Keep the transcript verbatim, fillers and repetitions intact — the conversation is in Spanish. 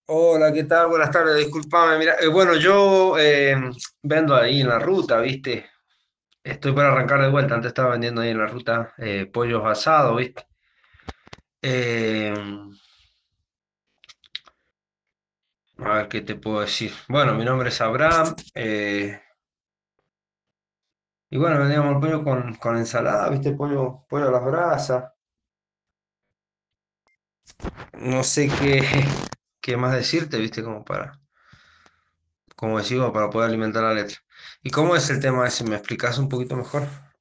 Hola, ¿qué tal? Buenas tardes, disculpame. Mira, eh, bueno, yo eh, vendo ahí en la ruta, ¿viste? Estoy para arrancar de vuelta. Antes estaba vendiendo ahí en la ruta eh, pollos asados, ¿viste? Eh, a ver qué te puedo decir. Bueno, mi nombre es Abraham. Eh, y bueno, vendíamos el pollo con, con ensalada, ¿viste? Pollo, pollo a las brasas. No sé qué, qué más decirte, ¿viste? Como para, como decimos, para poder alimentar la letra. ¿Y cómo es el tema ese? ¿Me explicás un poquito mejor?